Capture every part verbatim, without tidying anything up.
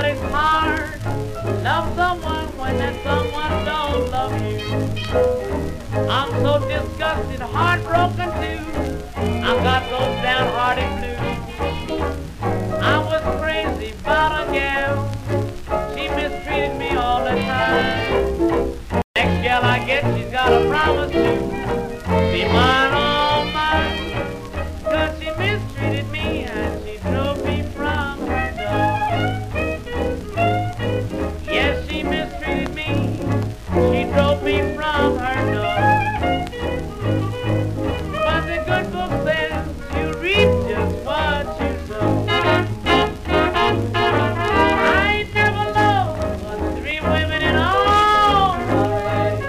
but it's hard to love someone when that someone don't love you. I'm so disgusted, heartbroken too. I've got those downhearted blues. I was crazy about a gal. She mistreated me all the time. Next gal I get, she's got a promise to be mine, all mine. Cause she mistreated me and she drove me from her door. Yes, she mistreated me. She drove me from her door. But the good book says you reap just what you sow. I ain't never loved but three women in all my life.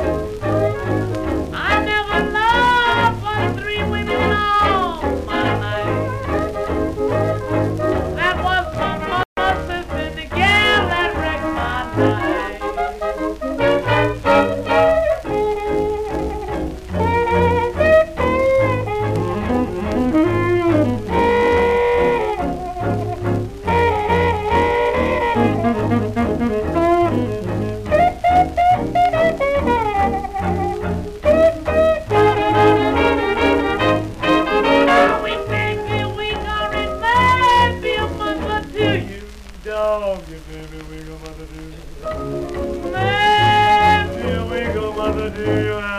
I never loved but three women in all my life. That was my mother's sister, the gal that wrecked my life. Dog, you baby, we go mother do. Man, here we go mother do.